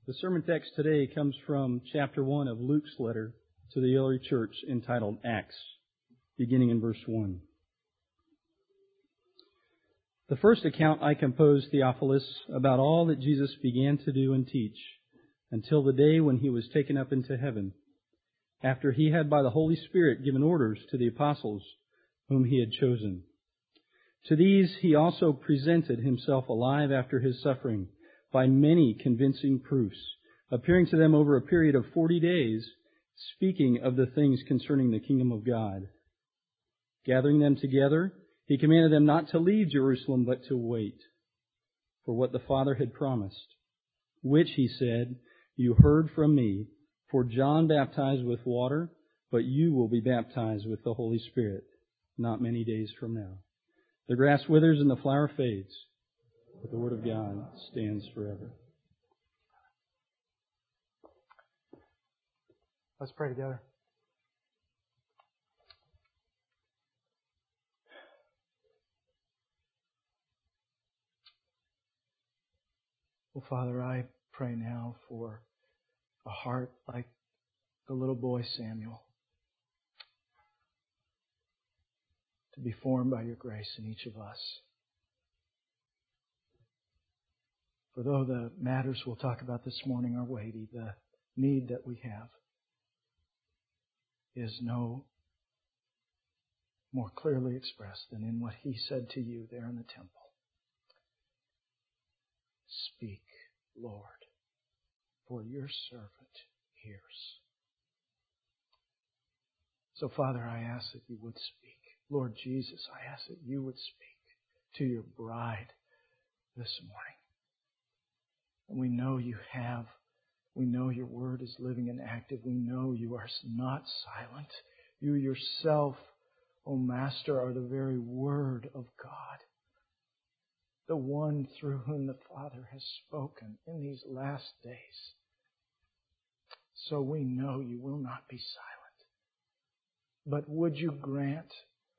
The sermon text today comes from chapter 1 of Luke's letter to the early church entitled Acts, beginning in verse 1. The first account I composed, Theophilus, about all that Jesus began to do and teach until the day when He was taken up into heaven, after He had by the Holy Spirit given orders to the apostles whom He had chosen. To these He also presented Himself alive after His suffering, by many convincing proofs, appearing to them over a period of 40 days, speaking of the things concerning the kingdom of God. Gathering them together, He commanded them not to leave Jerusalem, but to wait for what the Father had promised, which, He said, you heard from me, for John baptized with water, but you will be baptized with the Holy Spirit not many days from now. The grass withers and the flower fades, but the Word of God stands forever. Let's pray together. Well, Father, I pray now for a heart like the little boy Samuel, to be formed by Your grace in each of us. For though the matters we'll talk about this morning are weighty, the need that we have is no more clearly expressed than in what He said to You there in the temple. Speak, Lord, for Your servant hears. So, Father, I ask that You would speak. Lord Jesus, I ask that You would speak to Your bride this morning. And we know You have. We know Your Word is living and active. We know You are not silent. You Yourself, O Master, are the very Word of God, the one through whom the Father has spoken in these last days. So we know You will not be silent. But would You grant,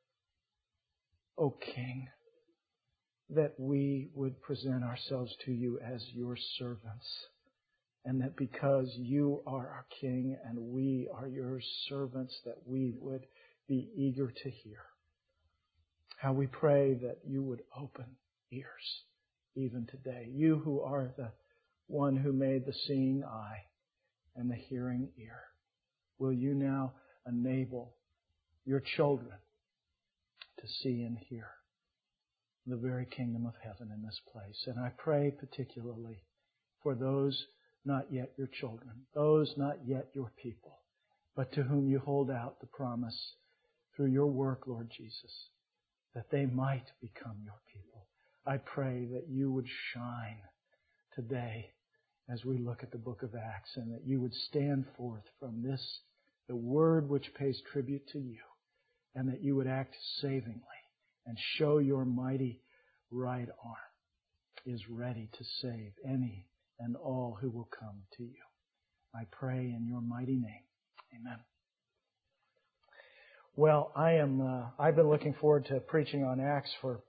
O King, that we would present ourselves to You as Your servants, and that because You are our King and we are Your servants, that we would be eager to hear. How we pray that You would open ears even today. You who are the one who made the seeing eye and the hearing ear. Will You now enable Your children to see and hear the very kingdom of heaven in this place. And I pray particularly for those not yet Your children, those not yet Your people, but to whom You hold out the promise through Your work, Lord Jesus, that they might become Your people. I pray that You would shine today as we look at the book of Acts, and that You would stand forth from this, the Word which pays tribute to You, and that You would act savingly and show Your mighty right arm is ready to save any and all who will come to You. I pray in Your mighty name. Amen. Well, I've been looking forward to preaching on Acts for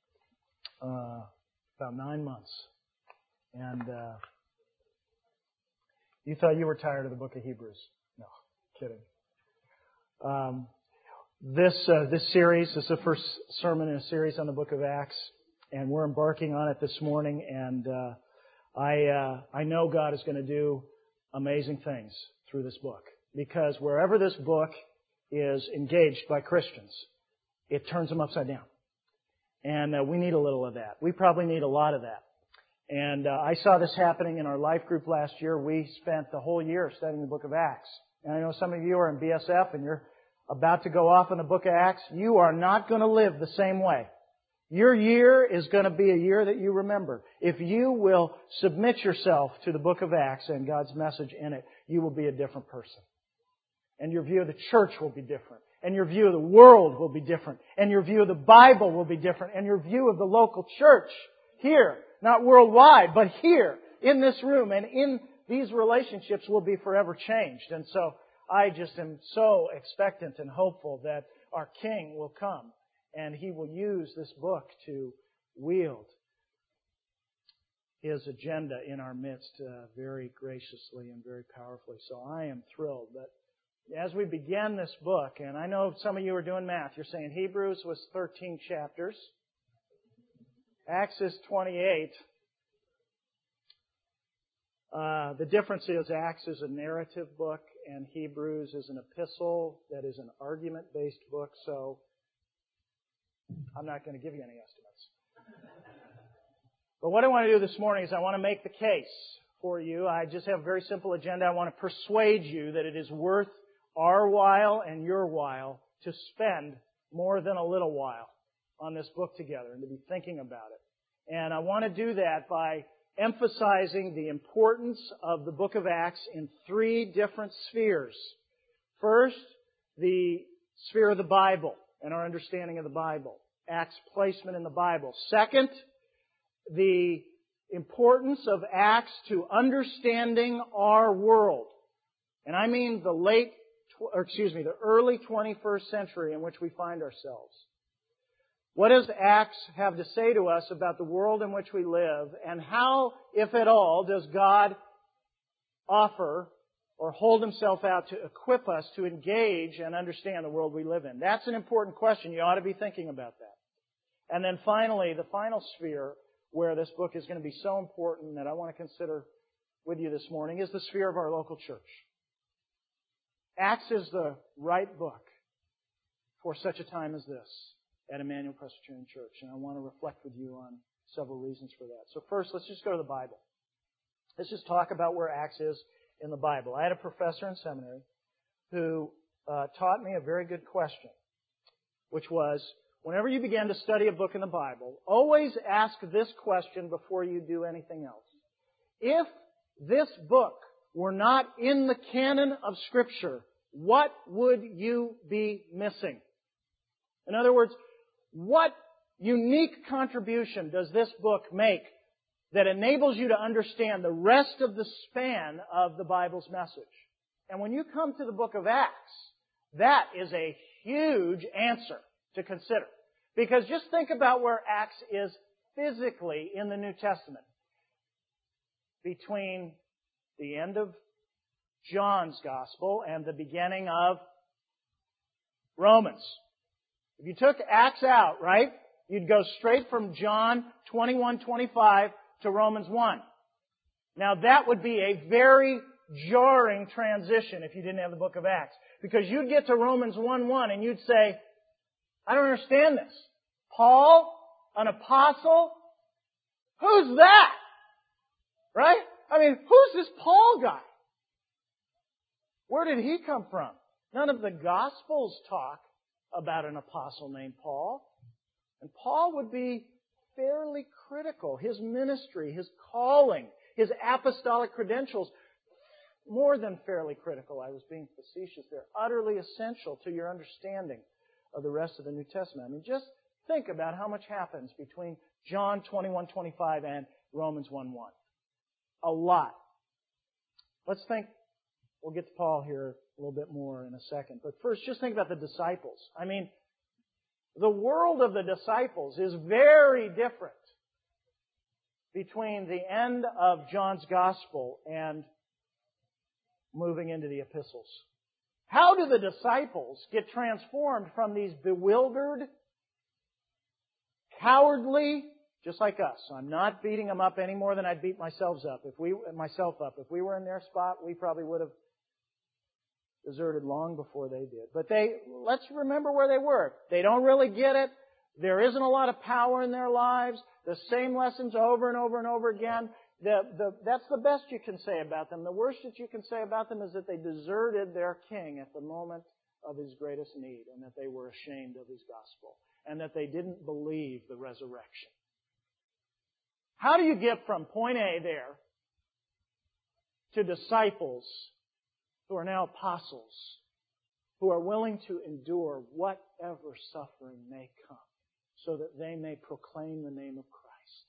about 9 months. And you thought you were tired of the book of Hebrews. No, kidding. This series is the first sermon in a series on the book of Acts, and we're embarking on it this morning. And I know God is going to do amazing things through this book, because wherever this book is engaged by Christians, it turns them upside down. And we need a little of that. We probably need a lot of that. And I saw this happening in our life group last year. We spent the whole year studying the book of Acts. And I know some of you are in BSF and you're about to go off in the book of Acts. You are not going to live the same way. Your year is going to be a year that you remember. If you will submit yourself to the book of Acts and God's message in it, you will be a different person. And your view of the church will be different. And your view of the world will be different. And your view of the Bible will be different. And your view of the local church here, not worldwide, but here, in this room and in these relationships will be forever changed. And so I just am so expectant and hopeful that our King will come and He will use this book to wield His agenda in our midst very graciously and very powerfully. So I am thrilled. But as we begin this book, and I know some of you are doing math, you're saying Hebrews was 13 chapters. Acts is 28. The difference is Acts is a narrative book and Hebrews is an epistle that is an argument-based book, so I'm not going to give you any estimates. But what I want to do this morning is I want to make the case for you. I just have a very simple agenda. I want to persuade you that it is worth our while and your while to spend more than a little while on this book together and to be thinking about it. And I want to do that by emphasizing the importance of the book of Acts in three different spheres. First, the sphere of the Bible and our understanding of the Bible. Acts' placement in the Bible. Second, the importance of Acts to understanding our world. And I mean the early 21st century in which we find ourselves. What does Acts have to say to us about the world in which we live, and how, if at all, does God offer or hold Himself out to equip us to engage and understand the world we live in? That's an important question. You ought to be thinking about that. And then finally, the final sphere where this book is going to be so important that I want to consider with you this morning is the sphere of our local church. Acts is the right book for such a time as this at Emmanuel Presbyterian Church, and I want to reflect with you on several reasons for that. So first, let's just go to the Bible. Let's just talk about where Acts is in the Bible. I had a professor in seminary who taught me a very good question, which was, whenever you begin to study a book in the Bible, always ask this question before you do anything else. If this book were not in the canon of Scripture, what would you be missing? In other words, what unique contribution does this book make that enables you to understand the rest of the span of the Bible's message? And when you come to the book of Acts, that is a huge answer to consider. Because just think about where Acts is physically in the New Testament. Between the end of John's Gospel and the beginning of Romans. If you took Acts out, right, you'd go straight from John 21:25 to Romans 1. Now that would be a very jarring transition if you didn't have the book of Acts. Because you'd get to Romans 1:1 and you'd say, I don't understand this. Paul, an apostle? Who's that? Right? I mean, who's this Paul guy? Where did he come from? None of the Gospels talk about an apostle named Paul. And Paul would be fairly critical. His ministry, his calling, his apostolic credentials, more than fairly critical. I was being facetious there. Utterly essential to your understanding of the rest of the New Testament. I mean, just think about how much happens between John 21:25 and Romans 1:1. A lot. Let's think. We'll get to Paul here a little bit more in a second. But first, just think about the disciples. I mean, the world of the disciples is very different between the end of John's Gospel and moving into the epistles. How do the disciples get transformed from these bewildered, cowardly, just like us? I'm not beating them up any more than I'd beat myself up. If we were in their spot, we probably would have deserted long before they did. But let's remember where they were. They don't really get it. There isn't a lot of power in their lives. The same lessons over and over and over again. That's the best you can say about them. The worst that you can say about them is that they deserted their king at the moment of his greatest need, and that they were ashamed of his gospel, and that they didn't believe the resurrection. How do you get from point A there to disciples who are now apostles, who are willing to endure whatever suffering may come so that they may proclaim the name of Christ?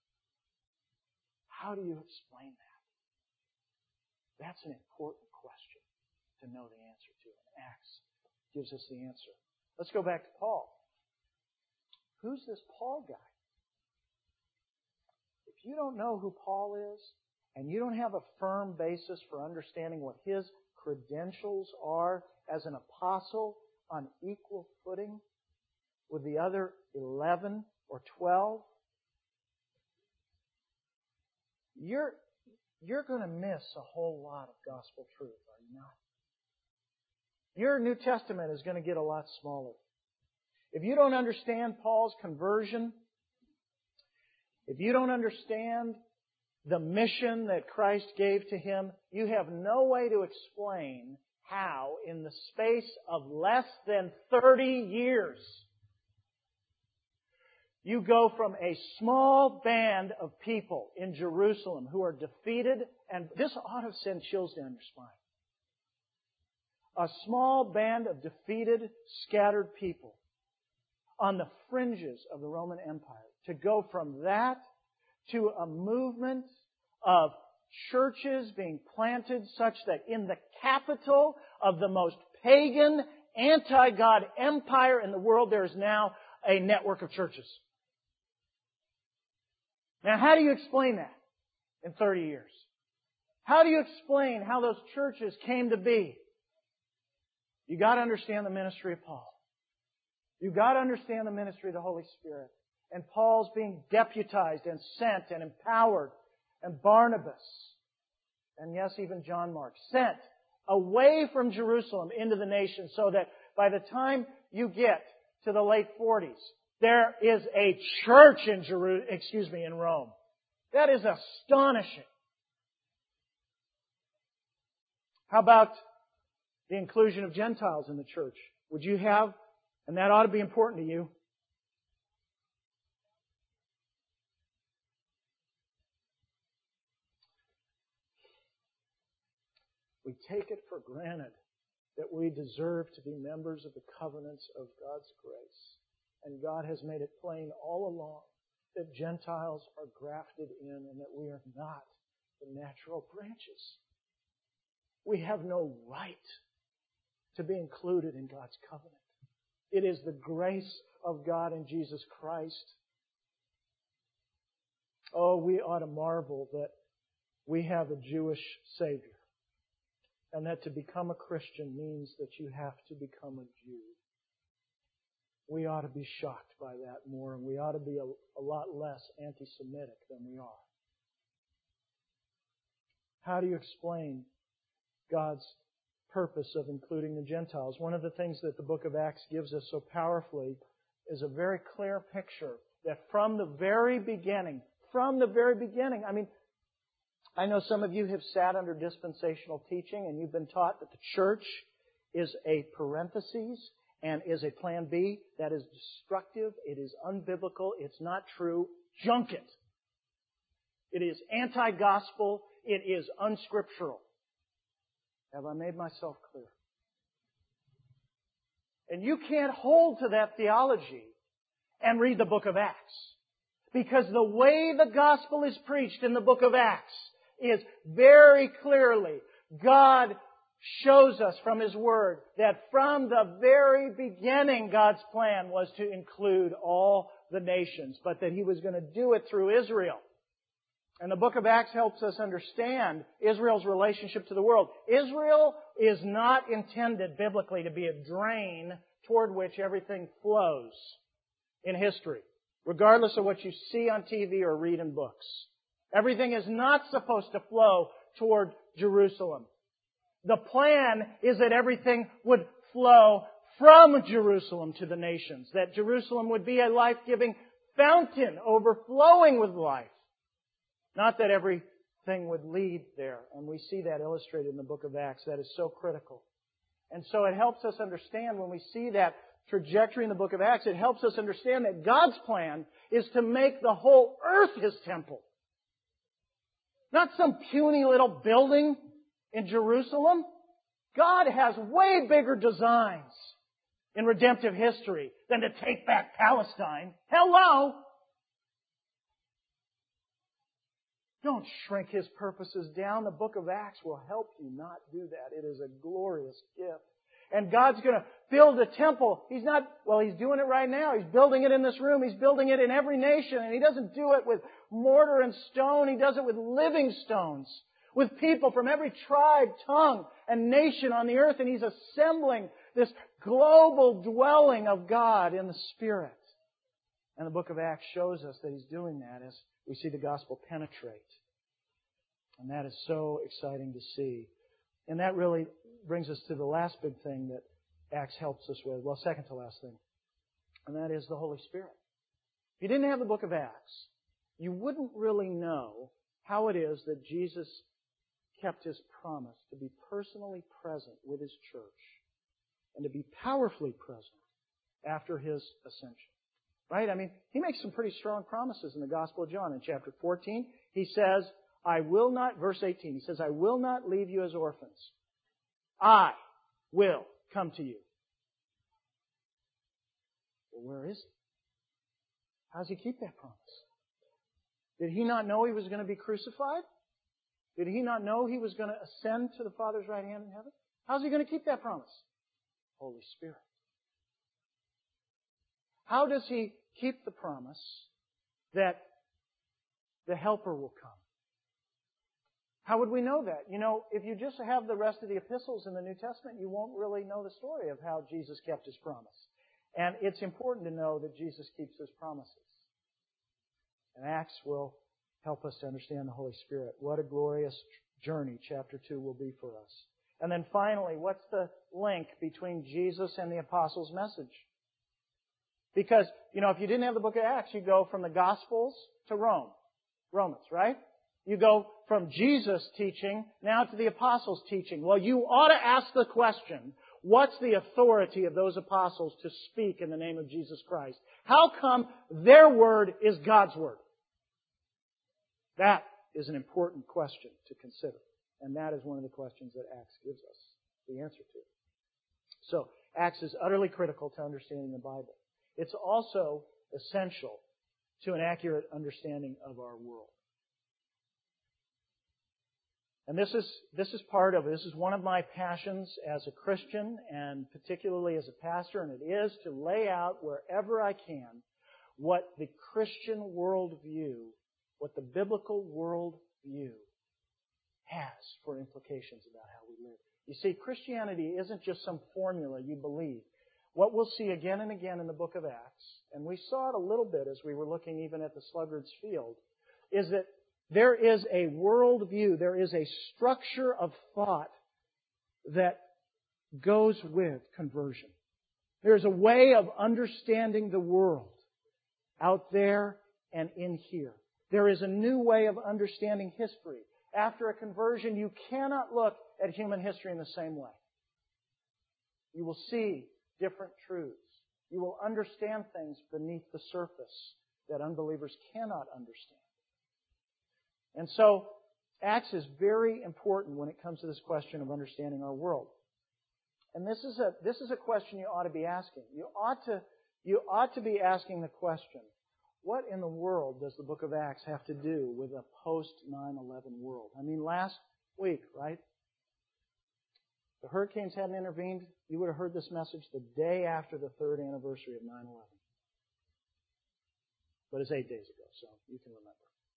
How do you explain that? That's an important question to know the answer to. And Acts gives us the answer. Let's go back to Paul. Who's this Paul guy? If If you don't know who Paul is, and you don't have a firm basis for understanding what his credentials are as an apostle on equal footing with the other 11 or 12, you're going to miss a whole lot of gospel truth, are you not? Your New Testament is going to get a lot smaller. If you don't understand Paul's conversion, if you don't understand the mission that Christ gave to him, you have no way to explain how, in the space of less than 30 years, you go from a small band of people in Jerusalem who are defeated, and this ought to send chills down your spine. A small band of defeated, scattered people on the fringes of the Roman Empire. To go from that to a movement of churches being planted such that in the capital of the most pagan, anti-God empire in the world, there is now a network of churches. Now, how do you explain that in 30 years? How do you explain how those churches came to be? You got to understand the ministry of Paul. You got to understand the ministry of the Holy Spirit. And Paul's being deputized and sent and empowered. And Barnabas, and yes, even John Mark, sent away from Jerusalem into the nations so that by the time you get to the late 40s, there is a church in Rome. That is astonishing. How about the inclusion of Gentiles in the church? Would you have, and that ought to be important to you, we take it for granted that we deserve to be members of the covenants of God's grace. And God has made it plain all along that Gentiles are grafted in and that we are not the natural branches. We have no right to be included in God's covenant. It is the grace of God in Jesus Christ. Oh, we ought to marvel that we have a Jewish Savior. And that to become a Christian means that you have to become a Jew. We ought to be shocked by that more, and we ought to be a lot less anti-Semitic than we are. How do you explain God's purpose of including the Gentiles? One of the things that the book of Acts gives us so powerfully is a very clear picture that from the very beginning, I know some of you have sat under dispensational teaching and you've been taught that the church is a parenthesis and is a plan B. That is destructive. It is unbiblical. It's not true. Junk it. It is anti-gospel. It is unscriptural. Have I made myself clear? And you can't hold to that theology and read the book of Acts. Because the way the gospel is preached in the book of Acts is very clearly, God shows us from His Word that from the very beginning God's plan was to include all the nations, but that He was going to do it through Israel. And the book of Acts helps us understand Israel's relationship to the world. Israel is not intended biblically to be a drain toward which everything flows in history, regardless of what you see on TV or read in books. Everything is not supposed to flow toward Jerusalem. The plan is that everything would flow from Jerusalem to the nations, that Jerusalem would be a life-giving fountain overflowing with life. Not that everything would lead there. And we see that illustrated in the book of Acts. That is so critical. And so it helps us understand when we see that trajectory in the book of Acts, it helps us understand that God's plan is to make the whole earth His temple. Not some puny little building in Jerusalem. God has way bigger designs in redemptive history than to take back Palestine. Hello! Don't shrink His purposes down. The book of Acts will help you not do that. It is a glorious gift. And God's going to build a temple. He's doing it right now. He's building it in this room. He's building it in every nation. And He doesn't do it with mortar and stone. He does it with living stones, with people from every tribe, tongue, and nation on the earth. And He's assembling this global dwelling of God in the Spirit. And the book of Acts shows us that He's doing that as we see the gospel penetrate. And that is so exciting to see. And that really brings us to the last big thing that Acts helps us with. Well, second to last thing. And that is the Holy Spirit. If you didn't have the book of Acts, you wouldn't really know how it is that Jesus kept His promise to be personally present with His church and to be powerfully present after His ascension. Right? I mean, He makes some pretty strong promises in the Gospel of John. In chapter 14, He says, verse 18, He says, I will not leave you as orphans. I will come to you. Well, where is He? How does He keep that promise? Did He not know He was going to be crucified? Did He not know He was going to ascend to the Father's right hand in heaven? How's He going to keep that promise? Holy Spirit. How does He keep the promise that the Helper will come? How would we know that? You know, if you just have the rest of the epistles in the New Testament, you won't really know the story of how Jesus kept His promise. And it's important to know that Jesus keeps His promises. And Acts will help us to understand the Holy Spirit. What a glorious journey chapter 2 will be for us. And then finally, what's the link between Jesus and the apostles' message? Because, you know, if you didn't have the book of Acts, you go from the Gospels to Romans, right? You go from Jesus' teaching now to the apostles' teaching. Well, you ought to ask the question, what's the authority of those apostles to speak in the name of Jesus Christ? How come their word is God's word? That is an important question to consider. And that is one of the questions that Acts gives us the answer to. So, Acts is utterly critical to understanding the Bible. It's also essential to an accurate understanding of our world. And this is part of it. This is one of my passions as a Christian and particularly as a pastor, and it is to lay out wherever I can what the Christian worldview, what the biblical worldview has for implications about how we live. You see, Christianity isn't just some formula you believe. What we'll see again and again in the book of Acts, and we saw it a little bit as we were looking even at the sluggard's field, is that there is a worldview, there is a structure of thought that goes with conversion. There's a way of understanding the world out there and in here. There is a new way of understanding history. After a conversion, you cannot look at human history in the same way. You will see different truths. You will understand things beneath the surface that unbelievers cannot understand. And so, Acts is very important when it comes to this question of understanding our world. And this is a question you ought to be asking. You ought to be asking the question, what in the world does the book of Acts have to do with a post-9/11 world? I mean, last week, right? The hurricanes hadn't intervened. You would have heard this message the day after the 3rd anniversary of 9/11. But it's 8 days ago, so you can remember.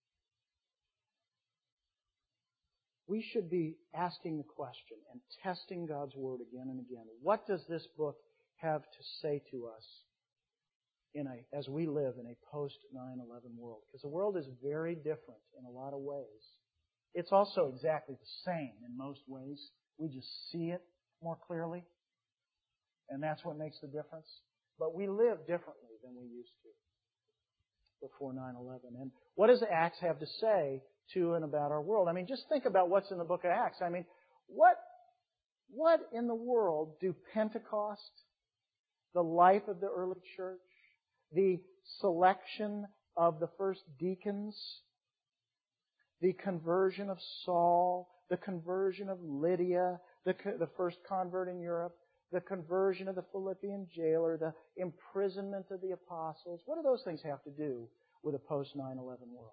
We should be asking the question and testing God's Word again and again. What does this book have to say to us as we live in a post-9/11 world? Because the world is very different in a lot of ways. It's also exactly the same in most ways. We just see it more clearly. And that's what makes the difference. But we live differently than we used to before 9/11. And what does Acts have to say to and about our world? I mean, just think about what's in the book of Acts. I mean, what in the world do Pentecost, the life of the early church, the selection of the first deacons, the conversion of Saul, the conversion of Lydia, the first convert in Europe, the conversion of the Philippian jailer, the imprisonment of the apostles, what do those things have to do with a post-9/11 world?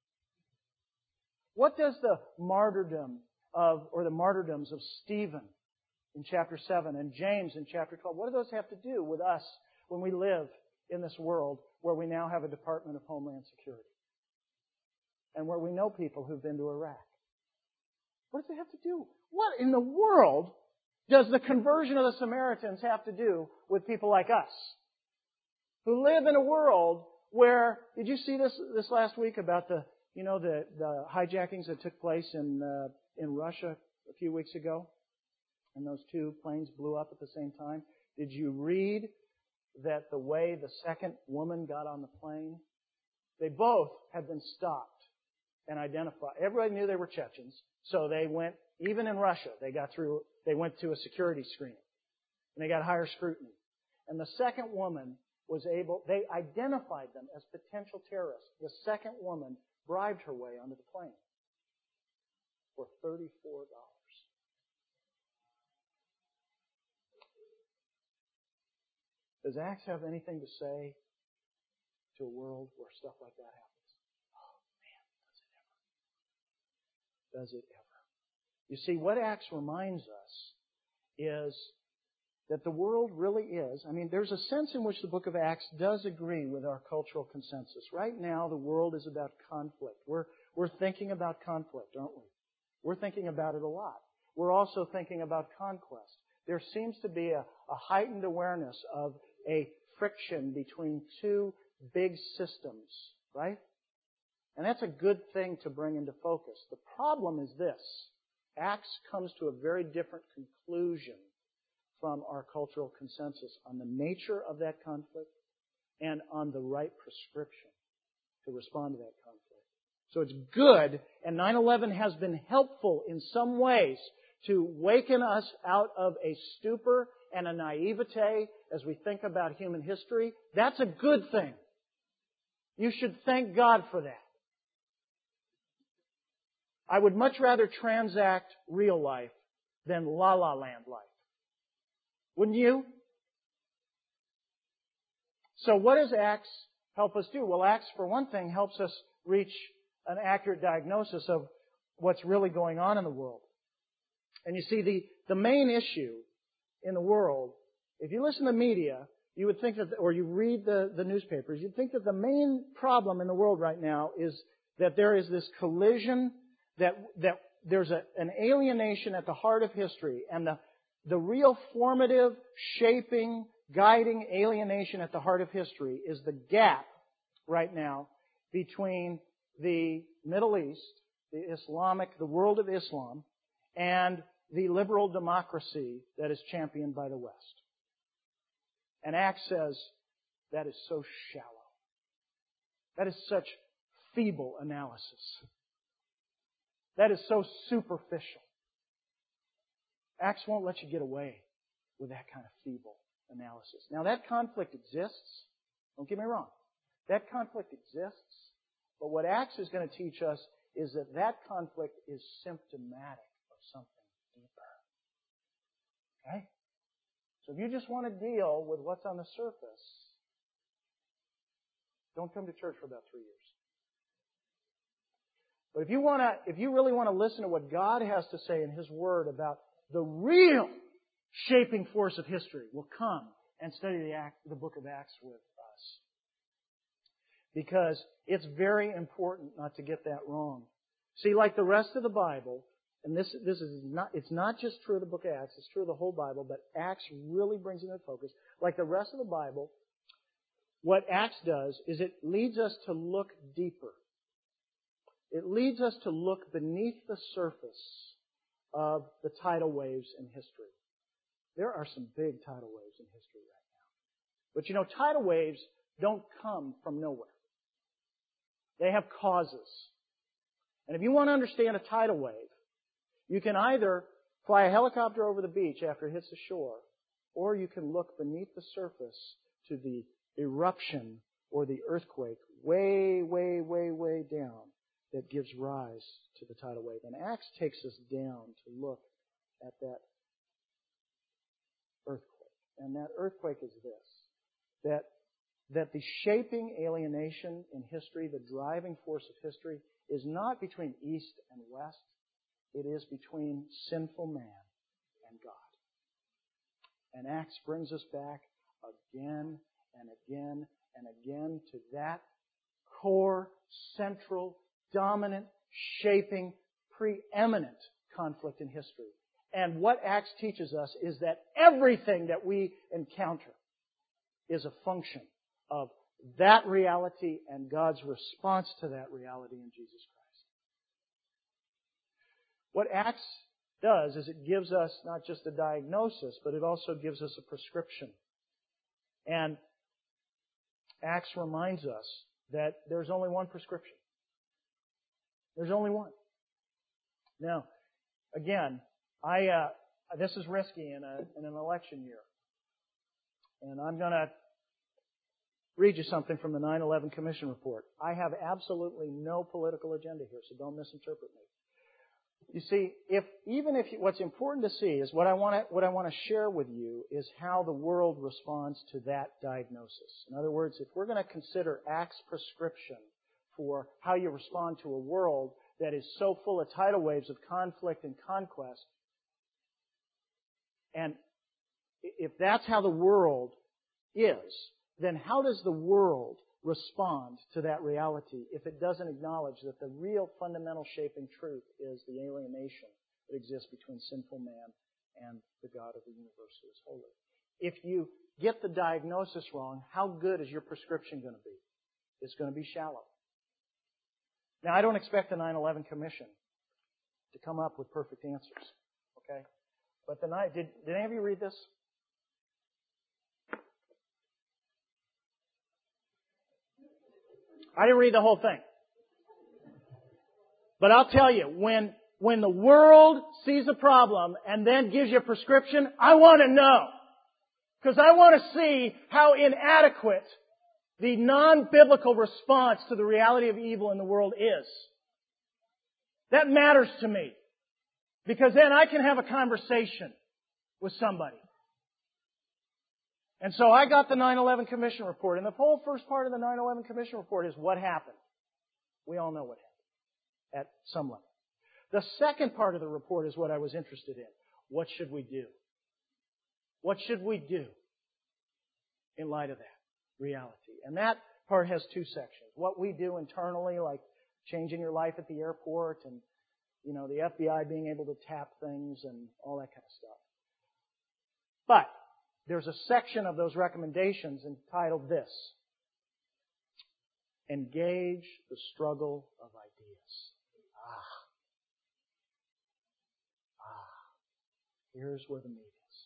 What does the martyrdom the martyrdoms of Stephen in chapter 7 and James in chapter 12, what do those have to do with us when we live in this world where we now have a Department of Homeland Security? and where we know people who've been to Iraq. What does it have to do? What in the world does the conversion of the Samaritans have to do with people like us? Who live in a world where, did you see this last week about the hijackings that took place in Russia a few weeks ago? And those two planes blew up at the same time. Did you read that the way the second woman got on the plane? They both had been stopped and identified. Everybody knew they were Chechens, so they went, even in Russia, they went to a security screening. And they got higher scrutiny. And the second woman they identified them as potential terrorists. The second woman bribed her way onto the plane for $34. Does Acts have anything to say to a world where stuff like that happens? Oh, man, does it ever. Does it ever. You see, what Acts reminds us is that the world really is. I mean, there's a sense in which the book of Acts does agree with our cultural consensus. Right now, the world is about conflict. We're thinking about conflict, aren't we? We're thinking about it a lot. We're also thinking about conquest. There seems to be a heightened awareness of a friction between two big systems, right? And that's a good thing to bring into focus. The problem is this. Acts comes to a very different conclusion from our cultural consensus on the nature of that conflict and on the right prescription to respond to that conflict. So it's good, and 9/11 has been helpful in some ways to waken us out of a stupor and a naivete as we think about human history. That's a good thing. You should thank God for that. I would much rather transact real life than la-la land life. Wouldn't you? So what does Acts help us do? Well, Acts, for one thing, helps us reach an accurate diagnosis of what's really going on in the world. And you see, the main issue in the world, if you listen to the media, you would think that, or you read the newspapers, you'd think that the main problem in the world right now is that there is this collision, that there's an alienation at the heart of history, and the real formative, shaping, guiding alienation at the heart of history is the gap right now between the Middle East, the world of Islam, and the liberal democracy that is championed by the West. And Acts says that is so shallow. That is such feeble analysis. That is so superficial. Acts won't let you get away with that kind of feeble analysis. Now, that conflict exists. Don't get me wrong. That conflict exists. But what Acts is going to teach us is that conflict is symptomatic of something deeper. Okay? So if you just want to deal with what's on the surface, don't come to church for about 3 years. But if you really want to listen to what God has to say in His Word about the real shaping force of history, well, come and study the book of Acts with us. Because it's very important not to get that wrong. See, like the rest of the Bible, and it's not just true of the book of Acts, it's true of the whole Bible, but Acts really brings it into focus. Like the rest of the Bible, what Acts does is it leads us to look deeper. It leads us to look beneath the surface of the tidal waves in history. There are some big tidal waves in history right now. But you know, tidal waves don't come from nowhere. They have causes. And if you want to understand a tidal wave, you can either fly a helicopter over the beach after it hits the shore, or you can look beneath the surface to the eruption or the earthquake way, way, way, way down that gives rise to the tidal wave. And Acts takes us down to look at that earthquake. And that earthquake is this, that the shaping alienation in history, the driving force of history, is not between East and West. It is between sinful man and God. And Acts brings us back again and again and again to that core, central, dominant, shaping, preeminent conflict in history. And what Acts teaches us is that everything that we encounter is a function of that reality and God's response to that reality in Jesus Christ. What Acts does is it gives us not just a diagnosis, but it also gives us a prescription. And Acts reminds us that there's only one prescription. There's only one. Now, again, this is risky in an election year. And I'm going to read you something from the 9/11 Commission report. I have absolutely no political agenda here, so don't misinterpret me. You see, what's important to see is what I want to share with you is how the world responds to that diagnosis. In other words, if we're going to consider Acts' prescription for how you respond to a world that is so full of tidal waves of conflict and conquest, and if that's how the world is, then how does the world respond to that reality if it doesn't acknowledge that the real fundamental shaping truth is the alienation that exists between sinful man and the God of the universe who is holy? If you get the diagnosis wrong, how good is your prescription going to be? It's going to be shallow. Now, I don't expect the 9/11 Commission to come up with perfect answers, okay? But did any of you read this? I didn't read the whole thing. But I'll tell you, when the world sees a problem and then gives you a prescription, I want to know. Because I want to see how inadequate the non-biblical response to the reality of evil in the world is. That matters to me. Because then I can have a conversation with somebody. And so I got the 9/11 Commission report. And the whole first part of the 9/11 Commission report is what happened. We all know what happened at some level. The second part of the report is what I was interested in. What should we do? What should we do in light of that reality? And that part has two sections. What we do internally, like changing your life at the airport and, the FBI being able to tap things and all that kind of stuff. But there's a section of those recommendations entitled this: Engage the struggle of ideas. Here's where the meat is.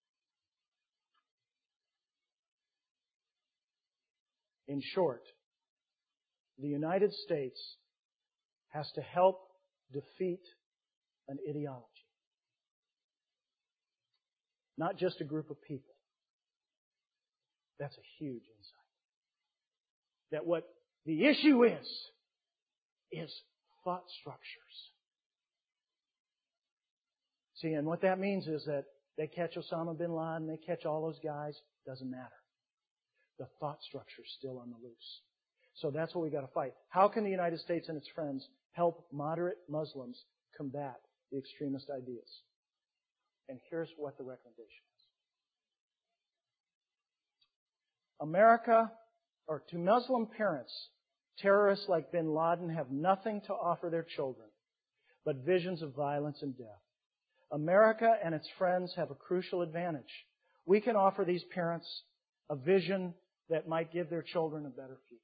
In short, the United States has to help defeat an ideology. Not just a group of people. That's a huge insight. That what the issue is thought structures. See, and what that means is that they catch Osama bin Laden, they catch all those guys, doesn't matter. The thought structure's still on the loose. So that's what we got to fight. How can the United States and its friends help moderate Muslims combat the extremist ideas? And here's what the recommendation is. To Muslim parents, terrorists like bin Laden have nothing to offer their children but visions of violence and death. America and its friends have a crucial advantage. We can offer these parents a vision that might give their children a better future.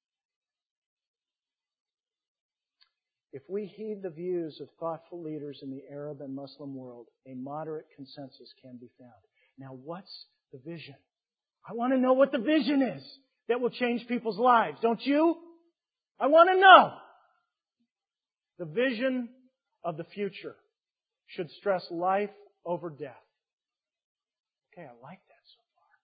If we heed the views of thoughtful leaders in the Arab and Muslim world, a moderate consensus can be found. Now, what's the vision? I want to know what the vision is that will change people's lives, don't you? I want to know. The vision of the future should stress life over death. Okay, I like that so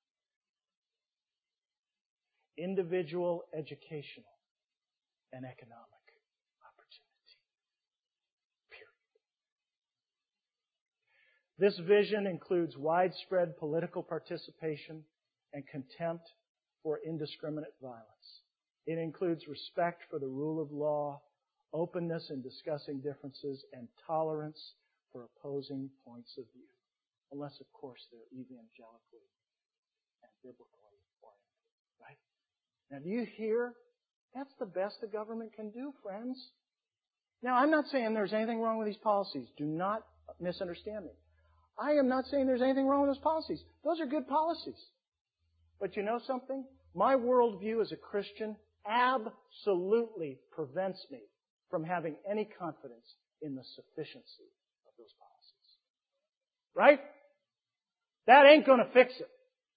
far. Individual, educational, and economic opportunity. Period. This vision includes widespread political participation and contempt for indiscriminate violence. It includes respect for the rule of law, openness in discussing differences, and tolerance for opposing points of view. Unless, of course, they're evangelically and biblically oriented. Right? Now, do you hear? That's the best the government can do, friends. Now, I'm not saying there's anything wrong with these policies. Do not misunderstand me. I am not saying there's anything wrong with those policies. Those are good policies. But you know something? My worldview as a Christian absolutely prevents me from having any confidence in the sufficiency of those policies. Right? That ain't going to fix it.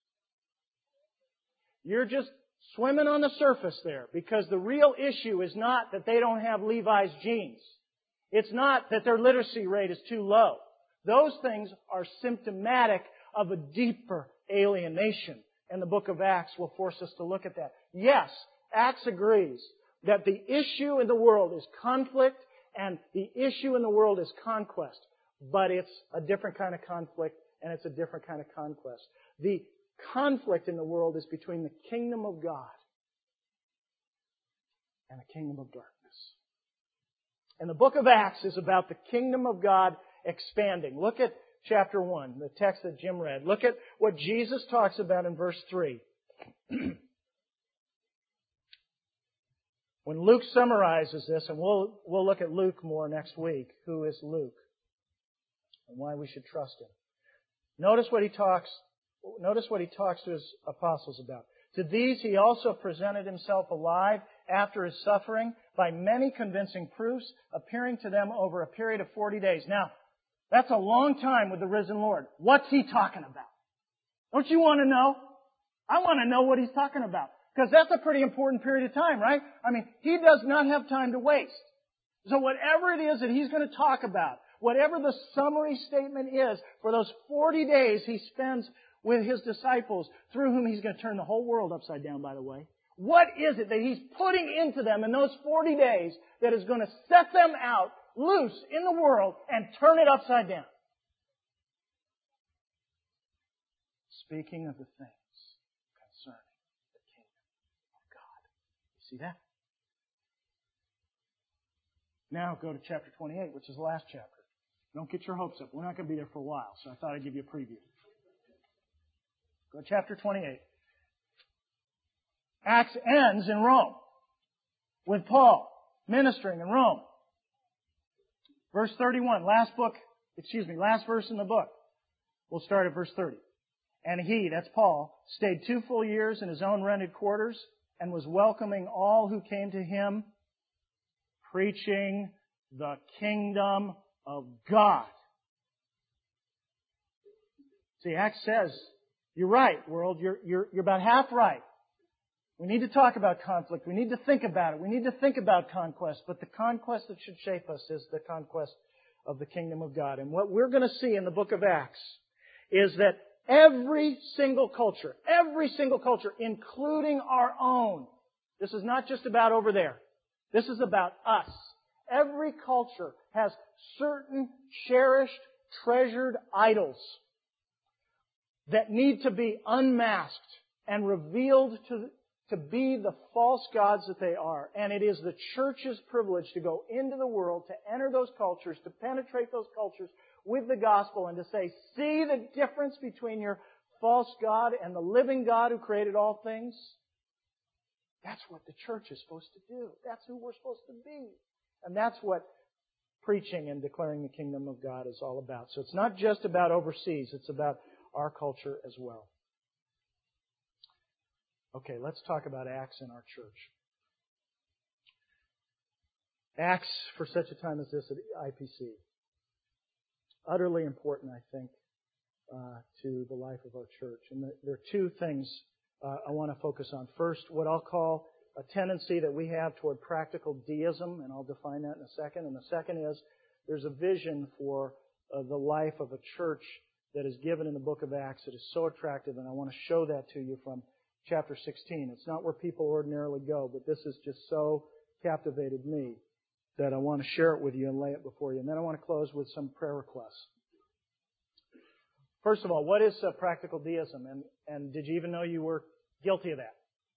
You're just swimming on the surface there, because the real issue is not that they don't have Levi's jeans. It's not that their literacy rate is too low. Those things are symptomatic of a deeper alienation, and the book of Acts will force us to look at that. Yes, Acts agrees that the issue in the world is conflict and the issue in the world is conquest, but it's a different kind of conflict and it's a different kind of conquest. The conflict in the world is between the kingdom of God and the kingdom of darkness. And the book of Acts is about the kingdom of God expanding. Look at chapter 1, the text that Jim read. Look at what Jesus talks about in verse 3. When Luke summarizes this, and we'll look at Luke more next week. Who is Luke? And why we should trust him. Notice what he talks to his apostles about. To these he also presented himself alive after his suffering by many convincing proofs, appearing to them over a period of 40 days. Now, that's a long time with the risen Lord. What's he talking about? Don't you want to know? I want to know what he's talking about. Because that's a pretty important period of time, right? I mean, he does not have time to waste. So whatever it is that he's going to talk about, whatever the summary statement is for those 40 days he spends with his disciples, through whom he's going to turn the whole world upside down, by the way. What is it that he's putting into them in those 40 days that is going to set them out loose in the world and turn it upside down? Speaking of the things concerning the kingdom of God. You see that? Now go to chapter 28, which is the last chapter. Don't get your hopes up. We're not going to be there for a while, so I thought I'd give you a preview. Go to chapter 28. Acts ends in Rome with Paul ministering in Rome. Verse 31, last verse in the book. We'll start at verse 30. And he, that's Paul, stayed 2 full years in his own rented quarters and was welcoming all who came to him, preaching the kingdom of God. See, Acts says, you're right, world. You're about half right. We need to talk about conflict. We need to think about it. We need to think about conquest. But the conquest that should shape us is the conquest of the kingdom of God. And what we're going to see in the book of Acts is that every single culture, including our own, this is not just about over there. This is about us. Every culture has certain cherished, treasured idols that need to be unmasked and revealed to be the false gods that they are. And it is the church's privilege to go into the world, to enter those cultures, to penetrate those cultures with the gospel and to say, see the difference between your false God and the living God who created all things? That's what the church is supposed to do. That's who we're supposed to be. And that's what preaching and declaring the kingdom of God is all about. So it's not just about overseas. It's about our culture as well. Okay, let's talk about Acts in our church. Acts for such a time as this at IPC. Utterly important, I think, to the life of our church. And there are 2 things I want to focus on. First, what I'll call a tendency that we have toward practical deism, and I'll define that in a second. And the second is there's a vision for the life of a church that is given in the book of Acts that is so attractive, and I want to show that to you from chapter 16. It's not where people ordinarily go, but this has just so captivated me that I want to share it with you and lay it before you. And then I want to close with some prayer requests. First of all, what is practical deism? And did you even know you were guilty of that?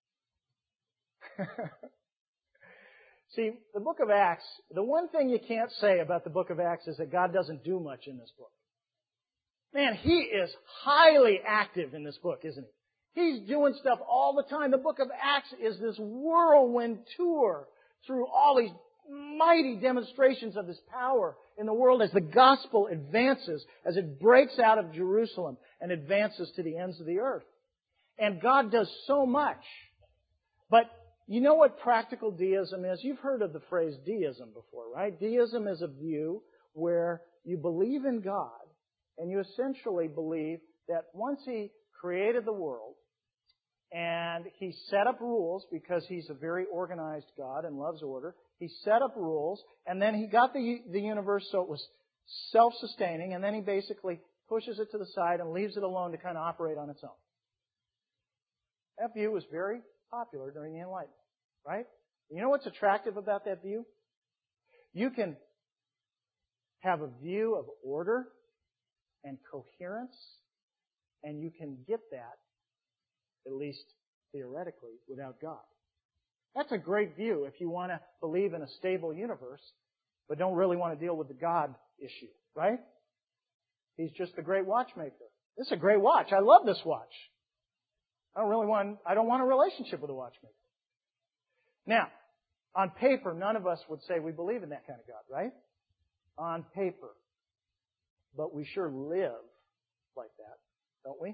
See, the book of Acts, the one thing you can't say about the book of Acts is that God doesn't do much in this book. Man, He is highly active in this book, isn't He? He's doing stuff all the time. The book of Acts is this whirlwind tour through all these mighty demonstrations of His power in the world as the gospel advances, as it breaks out of Jerusalem and advances to the ends of the earth. And God does so much. But you know what practical deism is? You've heard of the phrase deism before, right? Deism is a view where you believe in God and you essentially believe that once He created the world and He set up rules because He's a very organized God and loves order, He set up rules and then He got the universe so it was self-sustaining and then He basically pushes it to the side and leaves it alone to kind of operate on its own. That view was very popular during the Enlightenment, right? You know what's attractive about that view? You can have a view of order and coherence, and you can get that, at least theoretically, without God. That's a great view if you want to believe in a stable universe, but don't really want to deal with the God issue, right? He's just a great watchmaker. This is a great watch. I love this watch. I don't want a relationship with a watchmaker. Now, on paper, none of us would say we believe in that kind of God, right? On paper. But we sure live like that, don't we?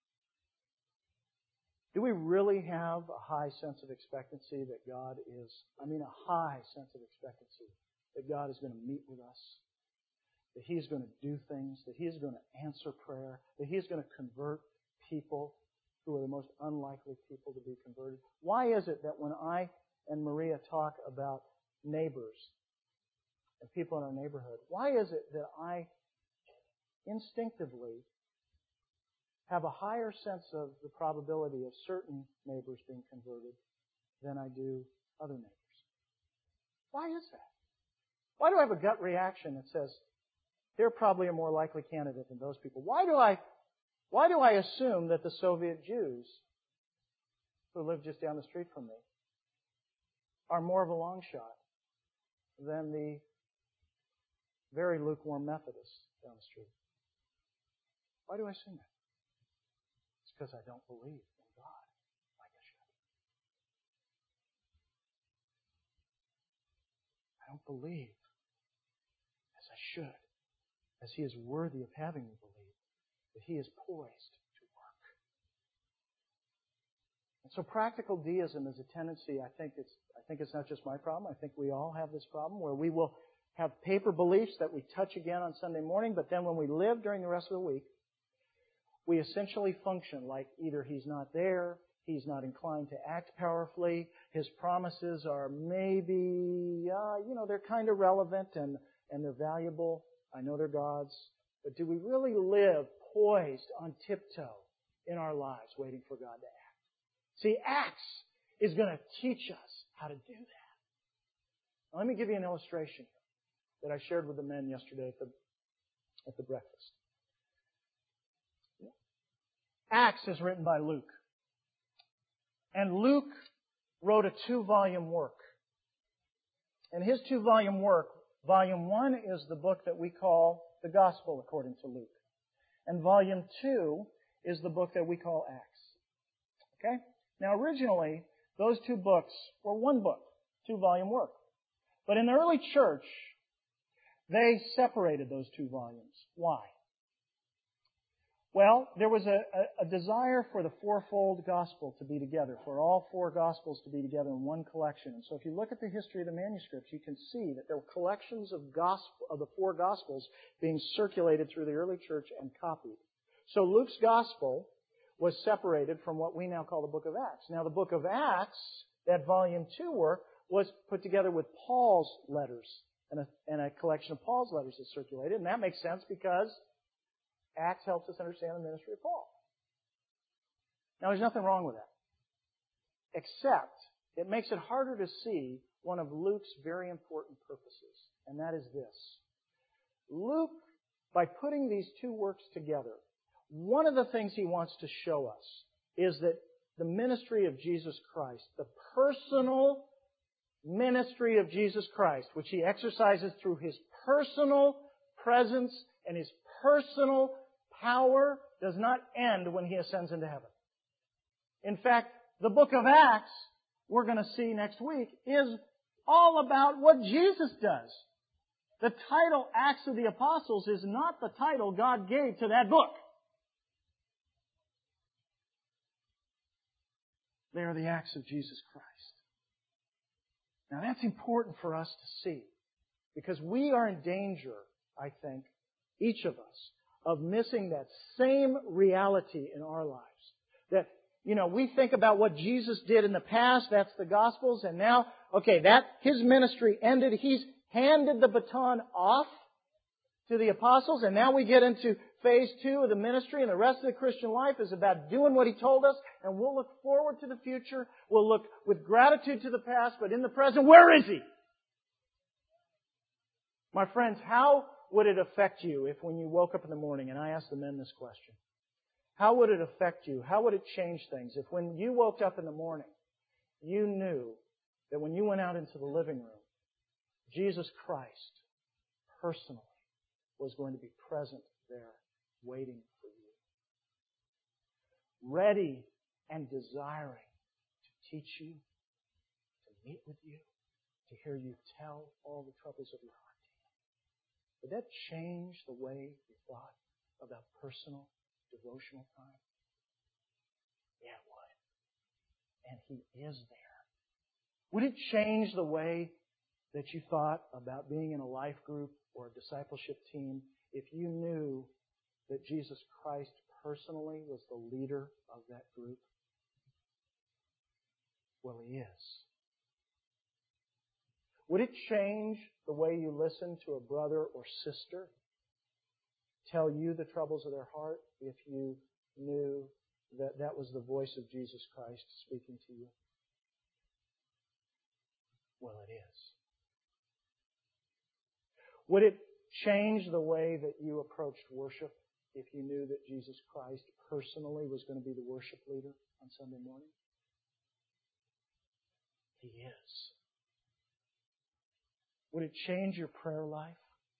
Do we really have a high sense of expectancy that God is, a high sense of expectancy that God is going to meet with us, that He is going to do things, that He is going to answer prayer, that He is going to convert people who are the most unlikely people to be converted? Why is it that when I and Maria talk about neighbors and people in our neighborhood, why is it that I instinctively have a higher sense of the probability of certain neighbors being converted than I do other neighbors? Why is that? Why do I have a gut reaction that says they're probably a more likely candidate than those people? Why do I assume that the Soviet Jews who live just down the street from me are more of a long shot than the very lukewarm Methodists down the street? Why do I assume that? It's because I don't believe in God like I should. I don't believe as I should, as He is worthy of having me believe, that He is poised to work. And so practical deism is a tendency, I think it's not just my problem, I think we all have this problem, where we will have paper beliefs that we touch again on Sunday morning, but then when we live during the rest of the week, we essentially function like either He's not there, He's not inclined to act powerfully, His promises are maybe, they're kind of relevant and they're valuable. I know they're God's. But do we really live poised on tiptoe in our lives waiting for God to act? See, Acts is going to teach us how to do that. Now, let me give you an illustration that I shared with the men yesterday at the breakfast. Acts is written by Luke. And Luke wrote a 2-volume work. And his 2-volume work, volume 1 is the book that we call the Gospel according to Luke. And volume 2 is the book that we call Acts. Okay? Now originally, those two books were one book, 2-volume work. But in the early church, they separated those 2 volumes. Why? Well, there was a desire for the fourfold gospel to be together, for all 4 gospels to be together in one collection. And so if you look at the history of the manuscripts, you can see that there were collections of the 4 gospels being circulated through the early church and copied. So Luke's gospel was separated from what we now call the book of Acts. Now the book of Acts, that volume 2 work, was put together with Paul's letters and a collection of Paul's letters that circulated. And that makes sense because Acts helps us understand the ministry of Paul. Now, there's nothing wrong with that. Except, it makes it harder to see one of Luke's very important purposes. And that is this. Luke, by putting these 2 works together, one of the things he wants to show us is that the ministry of Jesus Christ, the personal ministry of Jesus Christ, which He exercises through His personal presence and His personal power, does not end when He ascends into heaven. In fact, the book of Acts, we're going to see next week, is all about what Jesus does. The title Acts of the Apostles is not the title God gave to that book. They are the acts of Jesus Christ. Now that's important for us to see, because we are in danger, I think, each of us, of missing that same reality in our lives. That, we think about what Jesus did in the past, that's the Gospels, and now, His ministry ended, He's handed the baton off to the apostles, and now we get into phase 2 of the ministry, and the rest of the Christian life is about doing what He told us, and we'll look forward to the future. We'll look with gratitude to the past, but in the present, where is He? My friends, how would it affect you if when you woke up in the morning, and I asked the men this question, how would it affect you? How would it change things if when you woke up in the morning, you knew that when you went out into the living room, Jesus Christ personally was going to be present there, waiting for you, ready and desiring to teach you, to meet with you, to hear you tell all the troubles of your heart to Him? Would that change the way you thought about personal, devotional time? Yeah, it would. And He is there. Would it change the way that you thought about being in a life group or a discipleship team if you knew that Jesus Christ personally was the leader of that group? Well, He is. Would it change the way you listen to a brother or sister tell you the troubles of their heart if you knew that that was the voice of Jesus Christ speaking to you? Well, it is. Would it change the way that you approached worship if you knew that Jesus Christ personally was going to be the worship leader on Sunday morning? He is. Would it change your prayer life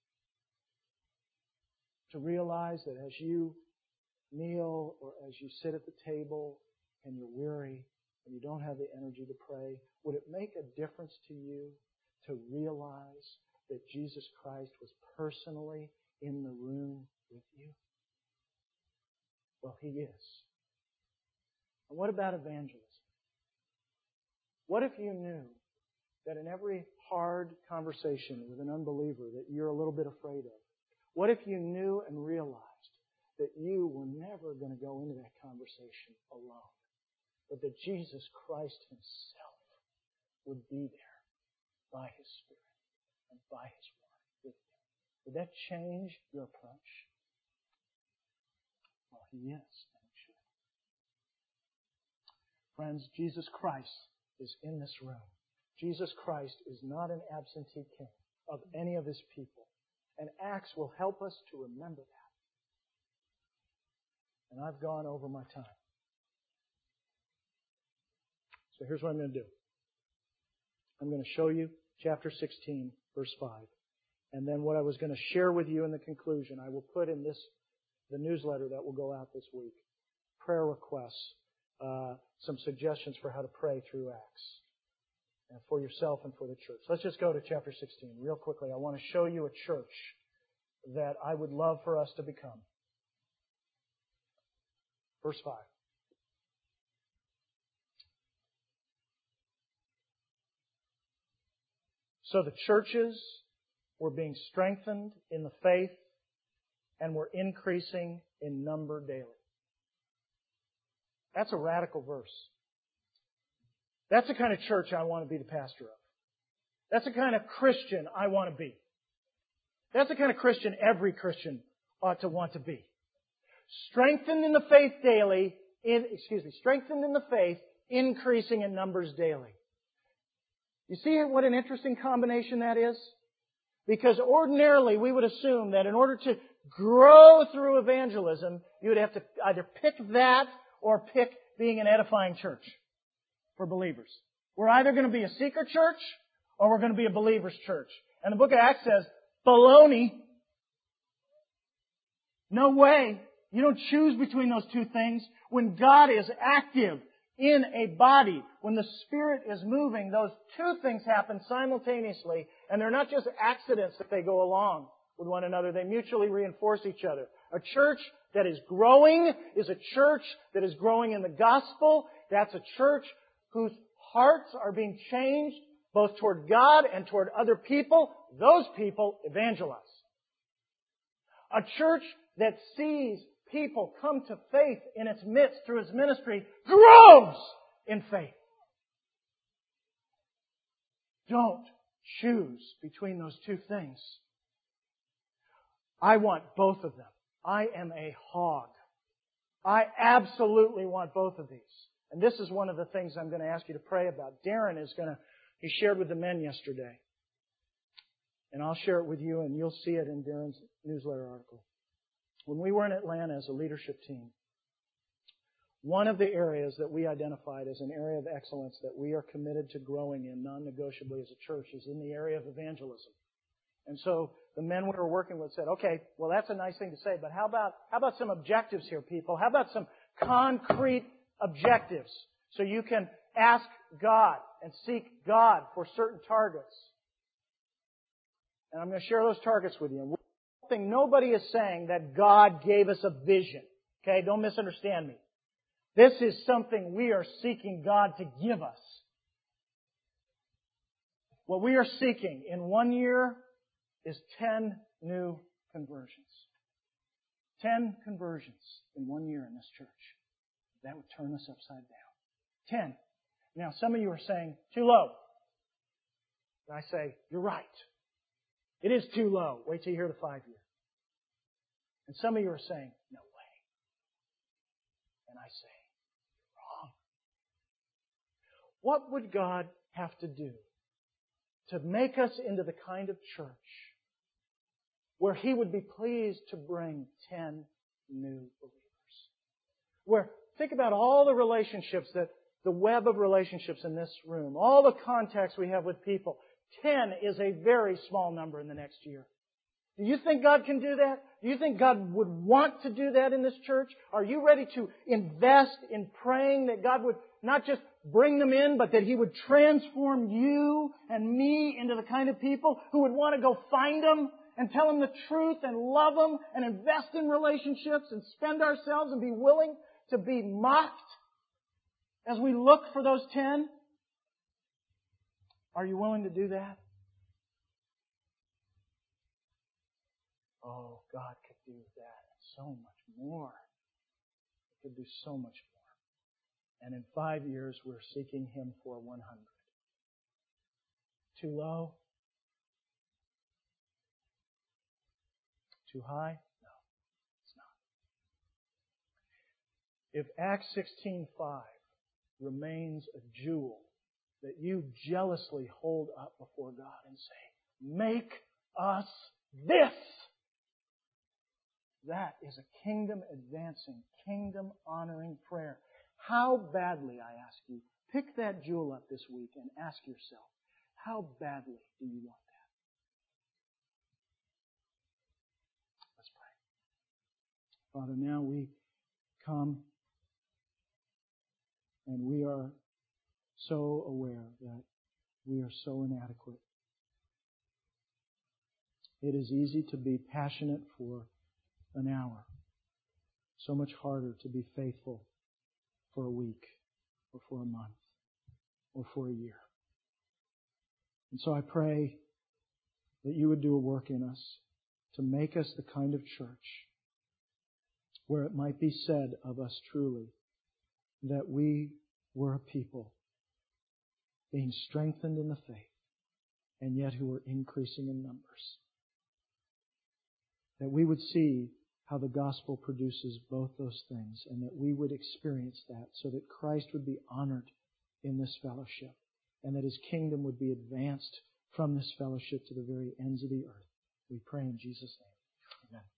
to realize that as you kneel or as you sit at the table and you're weary and you don't have the energy to pray, would it make a difference to you to realize that Jesus Christ was personally in the room with you? Well, He is. And what about evangelism? What if you knew that in every hard conversation with an unbeliever that you're a little bit afraid of, what if you knew and realized that you were never going to go into that conversation alone, but that Jesus Christ Himself would be there by His Spirit and by His Word with you? Would that change your approach? Well, He is, and it should. Friends, Jesus Christ is in this room. Jesus Christ is not an absentee king of any of His people. And Acts will help us to remember that. And I've gone over my time. So here's what I'm going to do. I'm going to show you chapter 16, verse 5. And then what I was going to share with you in the conclusion, I will put in the newsletter that will go out this week. Prayer requests, some suggestions for how to pray through Acts. And for yourself and for the church. Let's just go to chapter 16 real quickly. I want to show you a church that I would love for us to become. Verse 5. So the churches were being strengthened in the faith and were increasing in number daily. That's a radical verse. That's the kind of church I want to be the pastor of. That's the kind of Christian I want to be. That's the kind of Christian every Christian ought to want to be. Strengthened in the faith daily, strengthened in the faith, increasing in numbers daily. You see what an interesting combination that is? Because ordinarily we would assume that in order to grow through evangelism, you would have to either pick that or pick being an edifying church for believers. We're either going to be a seeker church or we're going to be a believer's church. And the book of Acts says, baloney. No way. You don't choose between those two things. When God is active in a body, when the Spirit is moving, those two things happen simultaneously, and they're not just accidents that they go along with one another. They mutually reinforce each other. A church that is growing is a church that is growing in the gospel. That's a church whose hearts are being changed both toward God and toward other people. Those people evangelize. A church that sees people come to faith in its midst through its ministry grows in faith. Don't choose between those two things. I want both of them. I am a hog. I absolutely want both of these. And this is one of the things I'm going to ask you to pray about. Darren he shared with the men yesterday. And I'll share it with you, and you'll see it in Darren's newsletter article. When we were in Atlanta as a leadership team, one of the areas that we identified as an area of excellence that we are committed to growing in non-negotiably as a church is in the area of evangelism. And so the men we were working with said, okay, well that's a nice thing to say, but how about some objectives here, people? How about some concrete objectives so you can ask God and seek God for certain targets? And I'm going to share those targets with you. Nobody is saying that God gave us a vision. Okay, don't misunderstand me. This is something we are seeking God to give us. What we are seeking in 1 year is 10 new conversions. 10 conversions in 1 year in this church. That would turn us upside down. 10. Now, some of you are saying, too low. And I say, you're right. It is too low. Wait till you hear the 5 year. And some of you are saying, no way. And I say, you're wrong. What would God have to do to make us into the kind of church where He would be pleased to bring 10 new believers? Where, think about all the relationships the web of relationships in this room, all the contacts we have with people. 10 is a very small number in the next year. Do you think God can do that? Do you think God would want to do that in this church? Are you ready to invest in praying that God would not just bring them in, but that He would transform you and me into the kind of people who would want to go find them and tell them the truth and love them and invest in relationships and spend ourselves and be willing to be mocked as we look for those 10? Are you willing to do that? Oh, God could do that and so much more. He could do so much more. And in 5 years, we're seeking Him for 100. Too low? Too high? No, it's not. If Acts 16:5 remains a jewel that you jealously hold up before God and say, make us this. That is a kingdom-advancing, kingdom-honoring prayer. How badly, I ask you, pick that jewel up this week and ask yourself, how badly do you want that? Let's pray. Father, now we come and we are so aware that we are so inadequate. It is easy to be passionate for an hour. So much harder to be faithful for a week or for a month or for a year. And so I pray that You would do a work in us to make us the kind of church where it might be said of us truly that we were a people being strengthened in the faith and yet who were increasing in numbers. That we would see how the gospel produces both those things and that we would experience that so that Christ would be honored in this fellowship and that His kingdom would be advanced from this fellowship to the very ends of the earth. We pray in Jesus' name. Amen.